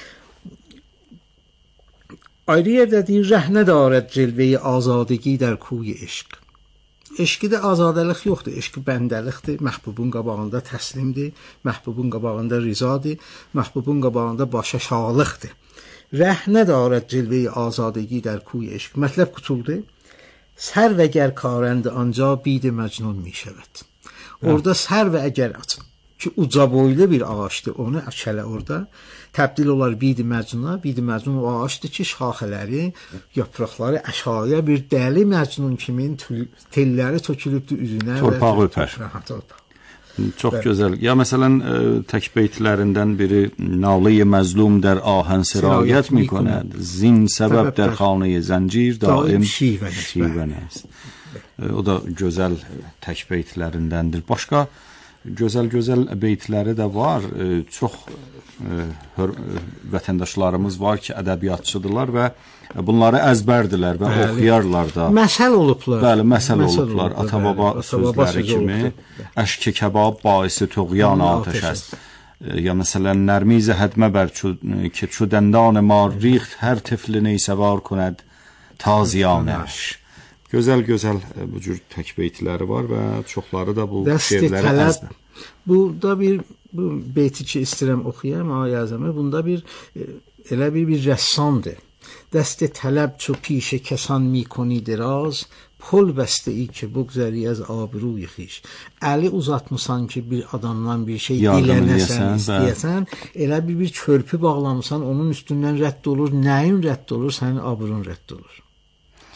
S7: Ayrı yerdə deyir, rəhnə darət cilveyi azadəgi dər kuy eşq. Eşqidə azadəlik yoxdur, eşqi bəndəlikdir, məhbubun qabağında təslimdir, məhbubun qabağında rizadır, məhbubun qabağında başa şağlıqdır. Rəhnə darət cilveyi azadəgi dər kuy eşq. Mətləb qutuldu. Sər və əgər karəndi anca bid məcnun mişəvət. Orada sər və əgər açın ki, uca boylu bir ağaçdır, onu əkələ orada. Təbdil olar bid məcnuna, bid məcnun o ağaçdır ki, şaxələri, yapraqları əşaya bir dəli məcnun kimin telləri tökülübdür üzünə.
S4: Torpağı öpər. Çox gözəl. Ya məsələn, təkbeytlərindən biri Nalı-i məzlum dər ahən sirayət mi konəd, zin səbəb dər xanə-i zəncir daim şivənəst. O da gözəl təkbeytlərindəndir. Başqa gözəl beytləri də var. Çox vətəndaşlarımız var ki, ədəbiyyatçıdırlar və bunları əzbərdirlər və oxuyarlar da.
S7: Məsəl olublar.
S4: Bəli, məsəl olublar. Ata-baba sözləri kimi. Əşk-i kəbab baisi tuğyan atəş است. یا مثلا نرمیز حدمه بر که چو دندان مار ریخت هر طفل نیسوار کند تازیانش. Gözəl bu cür təkbeytləri var və çoxları da bu şeirləri əzbər.
S7: Burada bir bu beyti ki istəyirəm oxuyam, Əzəmə, bunda elə bir rəssamdır. دست طلب چو پیش کسان میکنی دراز پل بسته ای که بگذری از آبروی خیش. Əli uzatmısan ki bir adamdan bir şey dilənəsən, istəyəsən, elə bir körpü bağlamısan, onun üstündən rədd olur, nəyin rədd olur, sənin abrun rədd olur.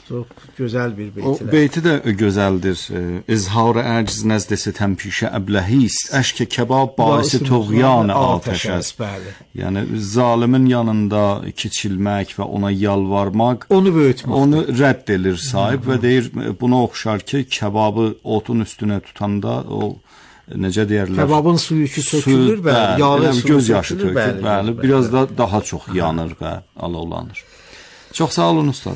S7: Çox gözəl bir
S4: O
S7: beytdir.
S4: beyti də gözəldir. İzhar əcz nəzdəsi təmpişə əbləhist, əşk kebab baisi tuğyan atəş است.
S7: Bəli.
S4: Yəni zalimin yanında kiçilmək və ona yalvarmaq,
S7: Onu böyütmək.
S4: onu rədd edir sahib və deyir buna oxşar ki, kebabı otun üstünə tutanda o necə deyirlər?
S7: Kebabın suyu ki tökülür, bəli, yağlı suyu
S4: göz yaşı
S7: tökülür,
S4: tökülür, bəli, biraz da daha çox yanır və alovlanır. Çox sağ olun ustad.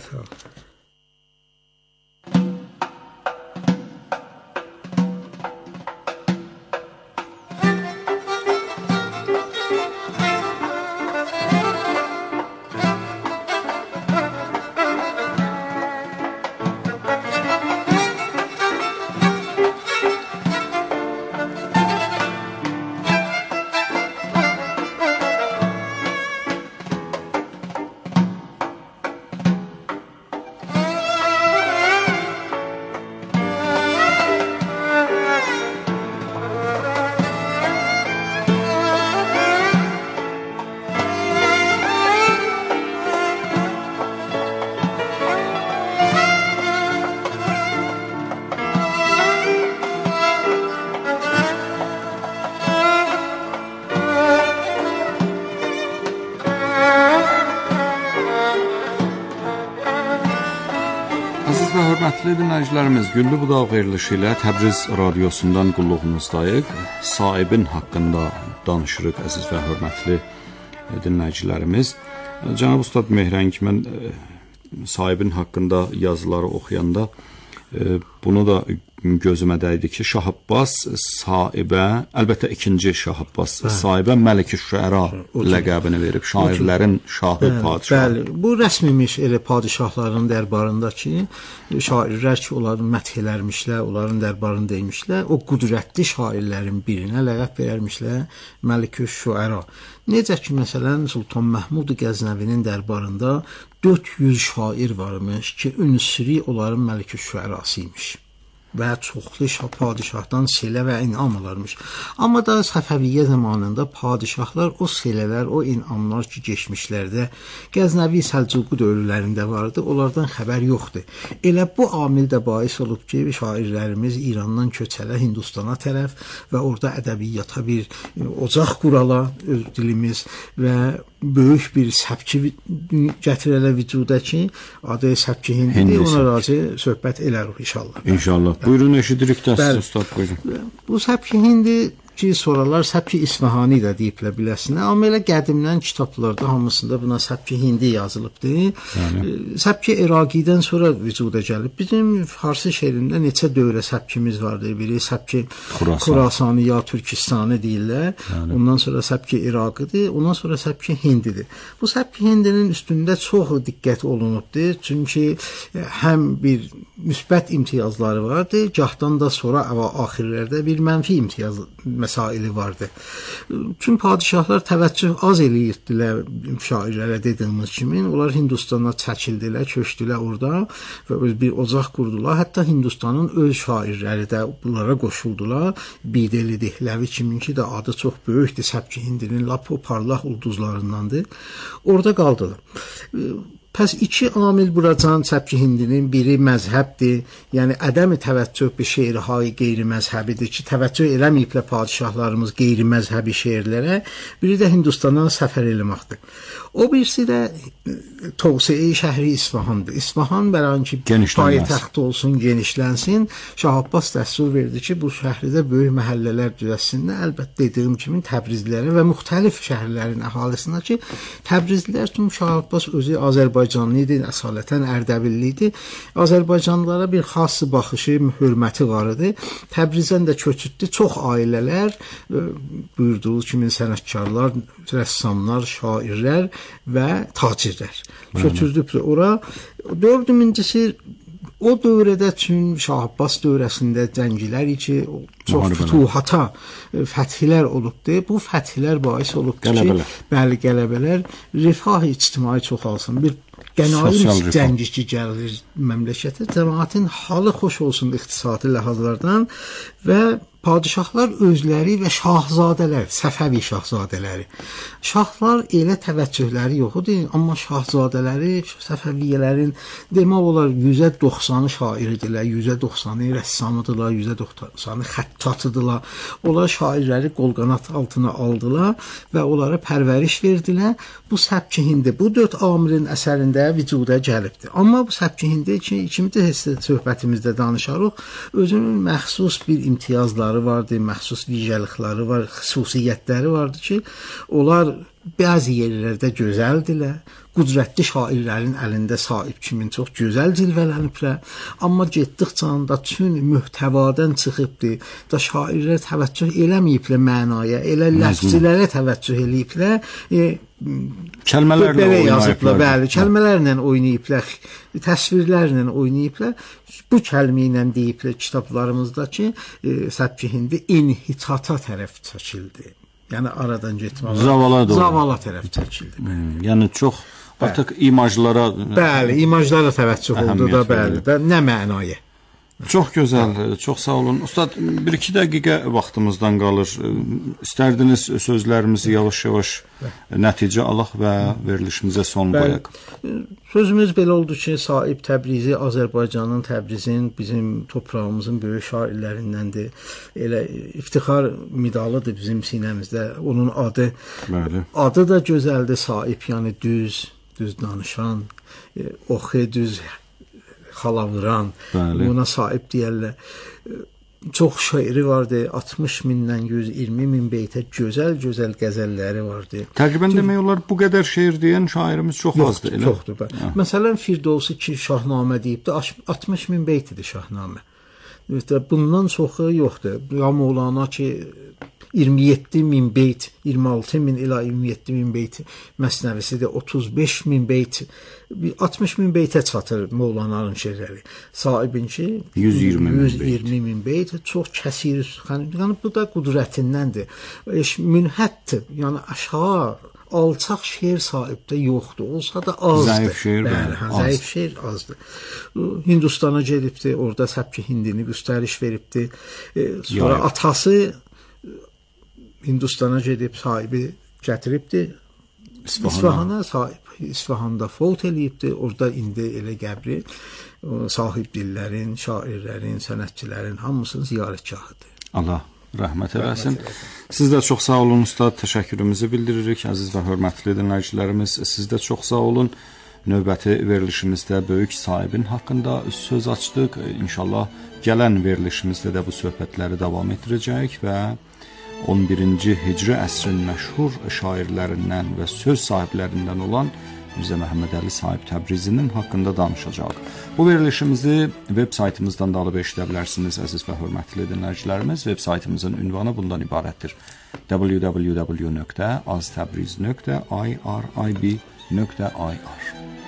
S4: Əziz və hörmətli dinləyicilərimiz, Güllü Budaq verilişi ilə Təbriz radiosundan qulluğunuzdayıq. Sahibin haqqında danışırıq, əziz və hörmətli dinləyicilərimiz. Cənab Ustad Mehrəng, mən sahibin haqqında yazıları oxuyanda bunu da gözümə dəydi ki, Şah Abbas sahibə, əlbəttə ikinci Şah Abbas sahibə Məlik-ü-Şüəra ləqəbini verib, şairlərin şahı, padişahı.
S7: Bəli, bu rəsmimiş elə padişahların dərbarında ki, şairlər ki, onların məth elərmişlər, onların dərbarında imişlər, o qüdrətli şairlərin birinə ləqəb verərmişlər Məlik-ü-Şüəra. Necə ki, məsələn, Sultan Məhmud Qəznəvinin dərbarında 400 şair varmış ki, ünsüri onların Məlik-ü-Şüərası imiş və çoxlu padişahdan silə və inam alırmış. Amma da Səfəviyyə zamanında padişahlar o silələr, o inamlar ki, geçmişlərdə Qəznəvi Səlcuqi dövrlərində vardı, onlardan xəbər yoxdur. Elə bu amil də bais olub ki, şairlərimiz İrandan köçələ Hindistana tərəf və orada ədəbiyyata bir ocaq qurala öz dilimiz və böyük bir səbki gətirələ vücuda ki, adı səbki hindidir, ona razı söhbət elərik inşallah.
S4: İnşallah. Buyurun, eşidirik də siz ustad, buyurun.
S7: Bu səbki hindi ki, soralar səbki İsfahani də deyiblə biləsinə, amma elə qədimdən kitablarda hamısında buna səbki hindi yazılıbdır. Səbki İraqidən sonra vücuda gəlib. Bizim Farsi şeirində neçə dövrə səbkimiz vardır. Biri səbki Xurasani ya Türkistani deyirlər. Ondan sonra səbki İraqıdır, ondan sonra səbki hindidir. Bu səbki hindinin üstündə çox diqqət olunubdur. Çünki həm bir müsbət imtiyazları vardır, gahdan da sonra axirlərdə bir mənfi imtiyaz məsaili vardı. Tüm padişahlar təvəccüh az eləyirdilər şairlərə dediyimiz kimi. Onlar Hindistana çəkildilər, köçdülər orada və bir ocaq qurdular. Hətta Hindistanın öz şairləri də bunlara qoşuldular. Bideli Dehləvi kiminki də adı çox böyükdür. Səbki hindinin lap o parlaq ulduzlarındandır. Orada qaldılar. Pəs iki amil buracan səbki hindinin biri məzhəbdir, yəni ədəm-i təvəccüh bir şeir-hay qeyri-məzhəbidir ki, təvəccüh eləməyiblə padişahlarımız qeyri-məzhəbi şeirlərə, biri də Hindistana səfər eləməkdir. O birisi də Tövsiye şəhri İsfahandır. İsfahan bəran ki, paytaxt olsun, genişlənsin. Şah Abbas dəstur verdi ki, bu şəhərdə böyük məhəllələr düzəlsinlər. Əlbəttə dediyim kimi Təbrizlilərə və müxtəlif şəhərlərin əhalisinə ki, Təbrizlilər tüm Şah Abbas özü Azərbaycanlı idi, əsalətən Ərdəbilli idi. Azərbaycanlılara bir xas baxışı, hörməti var idi. Təbrizdən də köçütdü çox ailələr, buyurduğu kimi sənətkarlar, rəssamlar, şairlər və tacirlər. Köçürdüb ora. Dördüncüsü o dövrədə tüm Şah Abbas dövrəsində cəngilər ki, çox fütuhata, fəthlər olubdu. Bu fəthlər bais olubdu ki, bəli qələbələr rifah ictimai çoxalsın. Bir qənaim cəngi ki, gəlir məmləkətə, cəmaətin halı xoş olsun iqtisadi ləhazlardan və padişahlar özləri və şahzadələr, Səfəvi şahzadələri. Şahlar elə təvəccühləri yox idi, amma şahzadələri, Səfəviyyələrin demək olar 190-ı şairdirlər, 190-ı rəssamıdırlar, 190-ı xəttatıdırlar. Onlar şairləri qol-qanat altına aldılar və onlara pərvəriş verdilər. Bu Səbki Hindi bu 4 amilin əsərində vücuda gəlibdir. Amma bu Səbki Hindi ikimiz də söhbətimizdə danışarıq, özünün məxsus bir imtiyazları vardı, məxsus vicəlikləri var, xüsusiyyətləri vardı ki, onlar bəzi yerlərdə gözəldirlər, qudrətli şairlərin əlində sahib kimin çox gözəl cilvələniblər, amma getdikcə da tüm mühtəvadan çıxıbdır, da şairlər təvəccüh eləməyiblər mənaya, elə ləfzlərə təvəccüh eləyiblər,
S4: kəlmələrlə oynayıblar.
S7: Bəli, kəlmələrlə oynayıblar, təsvirlərlə oynayıblar. Bu kəlmə ilə deyiblər kitablarımızda ki, Səbki Hindi inhitata tərəf çəkildi. Yəni aradan getmə. Zavala tərəf çəkildi.
S4: Yəni çox artıq imajlara.
S7: Bəli, imajlara təvəccüh oldu da, bəli, də nə mənaya.
S4: Çox gözəl, çox sağ olun. Ustad, 1-2 dəqiqə vaxtımızdan qalır. İstərdiniz sözlərimizi yavaş-yavaş nəticə alaq və verilişimizə son qoyaq.
S7: Sözümüz belə oldu ki, Sahib Təbrizi Azərbaycanın, Təbrizin, bizim torpağımızın böyük şairlərindəndir. Elə iftixar medalıdır bizim sinəmizdə. Onun adı, adı da gözəldir, Sahib, yəni düz danışan, oxu düz xalavuran, buna sahib deyərlər. Çox şairi vardı, 60 mindən 120 min beytə gözəl qəzəlləri vardı.
S4: Təqribən demək olar bu qədər şeir deyən şairimiz çox azdır.
S7: Çoxdur. Məsələn, Firdovsi ki, Şahnamə deyibdi, 60 min beytidir Şahnamə. Bundan çoxu yoxdur. Ya Mevlana ki, 27 min beyt, 26 min ila 27 min beyt məsnəvisidir, 35 min beyt, 60 min beytə çatır Mevlana'nın şeirləri. Sahibin ki, 120 min beyt, çox kəsir, yəni bu da qudrətindəndir. Münhətdir, yəni aşağı, alçaq şeir sahibdə yoxdur, olsa da azdır.
S4: Zəif şeir,
S7: zəif şeir azdır. Hindistana gedibdi, orada Səbki Hindini göstəriş veribdi. Sonra atası Hindistana gedib sahibi gətiribdi. İsfahana sahib. İsfahanda fot eləyibdi. Orada indi elə qəbri sahib dillərin, şairlərin, sənətçilərin hamısının ziyarətgahıdır.
S4: Allah rəhmət eləsin. Siz də çox sağ olun ustad. Təşəkkürümüzü bildiririk. Əziz və hörmətli dinləyicilərimiz, siz də çox sağ olun. Növbəti verilişimizdə böyük sahibin haqqında söz açdıq. İnşallah gələn verilişimizdə də bu söhbətləri davam etdirəcəyik və 11-ci Hicri əsrin məşhur şairlərindən və söz sahiblərindən olan Mirzə Məhəmməd Əli Sahib Təbrizinin haqqında danışacaq. Bu verilişimizi veb saytımızdan da alıb eşidə bilərsiniz, əziz və hörmətli dinləyicilərimiz. Veb saytımızın ünvanı bundan ibarətdir: www.aztabriz.irib.ir.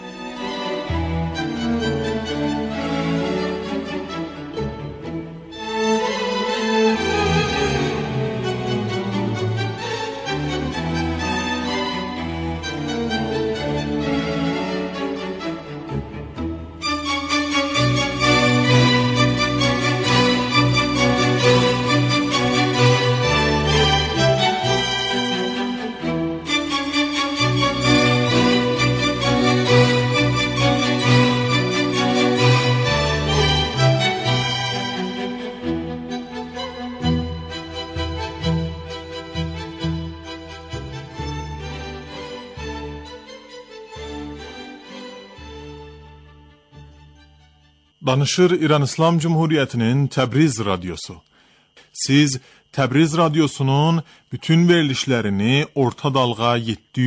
S3: Danışır İran İslam Cumhuriyeti'nin Təbriz Radyosu. Siz Təbriz Radyosu'nun bütün verilişlerini orta dalga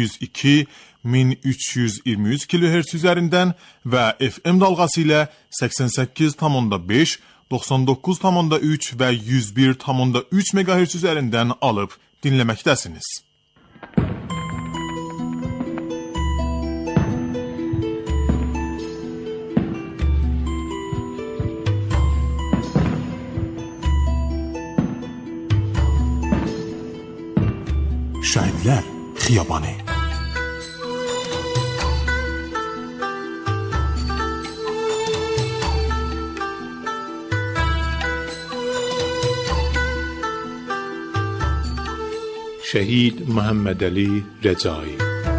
S3: 702-1323 kHz üzerinden ve FM dalgası ile 88,5, 99,3 ve 101,3 MHz üzerinden alıp dinlemektesiniz. Şəhidlər Xiyabanı. Şəhid Məhəmmədəli Rəcai.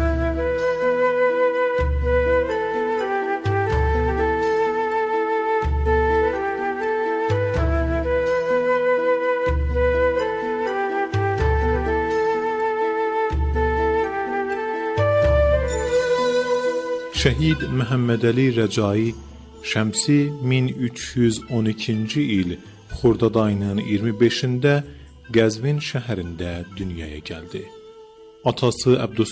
S3: Şəhid Məhəmmədəli Rəcai şəmsi 1312-ci il Xordad ayının 25-də Qəzvin şəhərində dünyaya gəldi. Atası Əbdüs